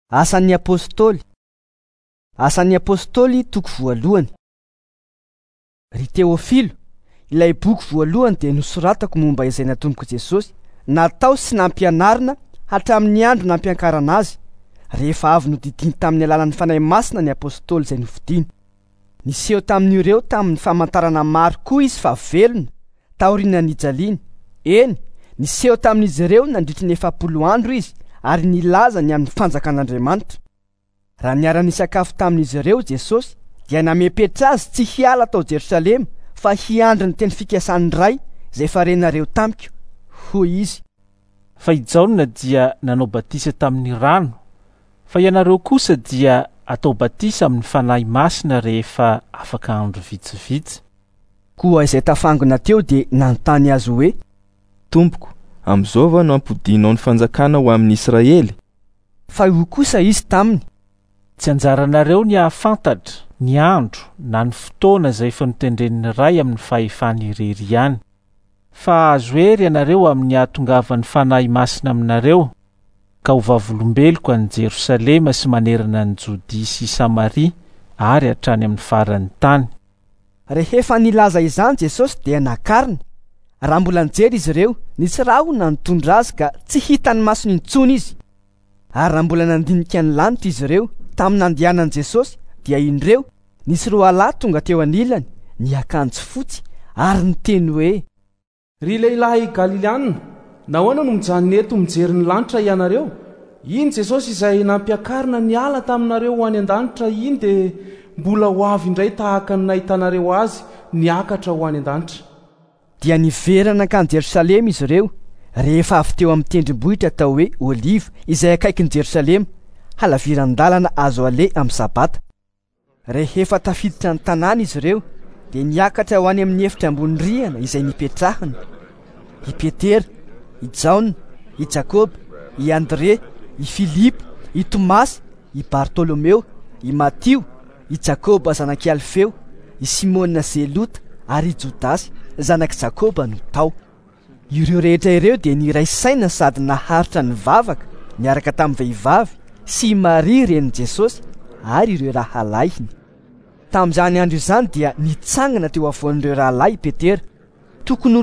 Asan'ny apôstôly. Asan'ny apôstôly toko voalohany. Ry Teofilo, ilay boky voalohany dia nosoratako momba izay natomboko Jesosy, natao sy nampianarina hatramin'ny andro nampiankarana azy, rehefa avy nodidiny tamin'ny alalan'ny fanahy masina ny apôstôly izay novidiany. Niseho tamin'ireo tamin'ny famantarana maro koa izy fa velona, taoriana nijaliany. Eny, niseho tamin'izy ireo nandritry ny 7 andro izy, ary nilaza ny amin'ny fanjakan'Andriamanitra. Raha niara-nisakafo tamin'izy ireo Jesosy, dia namepetra azy tsy hiala tao Jerosalema, fa hiandry ny teny fikasany ray izay farenareo tamiko, hoy izy. Fa i Jaona dia nanao batisa tamin'ny rano, fa ianareo kosa dia atao batisa amin'ny fanahy masina rehefa afaka andro vitsivitsy. Koa izay tafangona teo dia nanontany azy hoe, Tompoko, amin'izao va no ampodinao ny fanjakana ho amin'ny Israely? Fa io kosa izy taminy. Tsy anjaranareo ny ahafantatra ny andro na ny fotoana izay efa notendren'ny ray amin'ny fahefany irery ihany. Fa azo hery ianareo amin'ny ahatongavan'ny fanahy masina aminareo, ka ho vavolombeloko any Jerosalema sy manerana ny Jodia sy Samaria ary hatrany amin'ny faran'ny tany. Rehefa nilaza izany Jesosy dia nakarina. Raha mbola nijery izy ireo, nisy rahona nitondra azy ka tsy hitany masony intsony izy. Ary raha mbola nandinika ny lanitra izy ireo tamin'ny nandehanan'i Jesosy, dia indreo nisy 2 lahy tonga teo anilany, niakanjo fotsy ary niteny hoe, Ry lehilahy Galiliana, nahoana no mijanona eto mijery ny lanitra ianareo? Iny Jesosy izay nampiakarina niala taminareo ho any an-danitra iny dia mbola ho avy indray tahaka ny nahitanareo azy niakatra ho any an-danitra. Dia niverana ka ny Jerosalema izy ireo, rehefa avy teo amin'ny tendrombohitra atao hoe Oliva izay akaikin'i Jerosalema, halaviran-dalana azo ale amin'ny sabata. Rehefa tafiditra ny tanàna izy ireo, dia niakatra ho any amin'ny efitra ambony rihana izay nipetrahana. I Petera, i Jaona, i Jakoba, i Andre, i Filipa, i Tomasy, i Bartolomeo, i Matio, i Jakoba zanak' Alfeo, i Simona Zelota ary i Jodasy zanak' Jakoba no tao. Ireo rehetra ireo dia niraisaina sady naharitra ny vavaka niaraka tamin'ny vehivavy sy Maria renin' Jesosy ary ireo rahalahiny. Tamin'izany andro izany dia nitsangana teo avoan'ireo rahalahy Petera. Tokony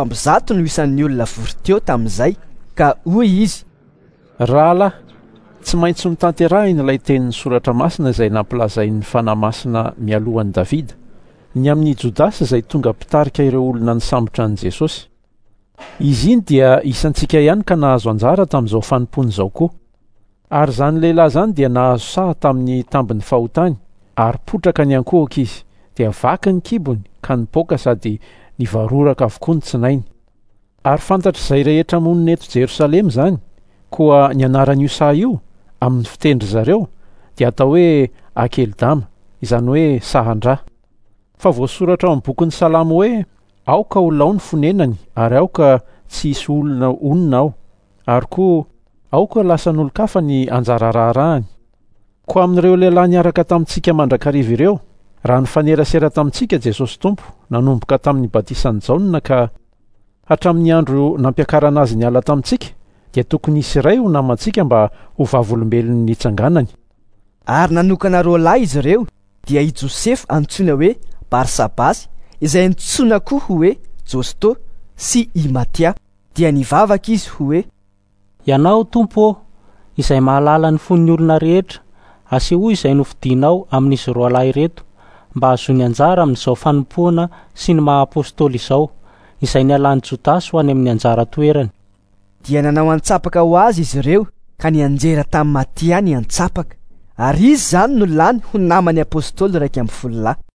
20 no isan'ny olona vory teo tamin'izay, ka hoy izy, Rahalahy, tsy maintsy mitanterahina ilay tenin'ny soratra masina izay nampilazain'ny fanahy masina mialohan'i Davida, ny amin'ny Jodasy izay tonga mpitarika ireo olona nisambotra an'i Jesosy. Izy iny dia isantsika ihany ka nahazo anjara tamin'izao fanompony izao koa. Ary izany lehilahy izany dia nahazo saha tamin'ny tambiny fahotany, ary potraka ny ankohaka izy, dia vaky ny kibony ka nipoaka sady nivaroraka avokoa ny tsinainy. Ary fantatr'izay rehetra monina eto Jerosalema izany, koa ny anaran'io saha io amin'ny fitendry zareo dia atao hoe Akeldama, izany hoe sahan-drà. Fa voasoratra ao amin'ny bokin'ny Salamo hoe, aoka olona ao ny fonenany ary aoka tsy hisy olona onona ao, ary koa aoka lasan'olon-kafa ny anjara raharahany. Koa amin'ireo lehilahy niaraka tamintsika mandrakariva ireo, raha nifanerasera tamintsika Jesosy Tompo, nanomboka tamin'ny batisan'i Jaona ka hatramin'ny andro nampiakarana azy niala tamintsika, dia tokony hisy iray ho namantsika mba ho vavolombelon'ny nitsanganany. Ary nanokana 2 lahy izy ireo, dia i Josefa antsoina hoe Barsabasy, izay antsoina koa hoe Josto, sy i Matia. Dia nivavaka izy hoe, Ianao Tompo, izay mahalala ny fon'ny olona rehetra, aseho izay novidinao amin'izy 2 lahy ireto, mba ahazoany anjara amin'izao fanompoana sy ny maha-apôstôly izao, izay nialan'i Jodasy ho any amin'ny anjara toerany. Dia nanao antsapaka ho azy izy ireo, ka nianjera tamin'ny Matia ny antsapaka, ary izy zany no lany ho namany apôstôly 12 lahy.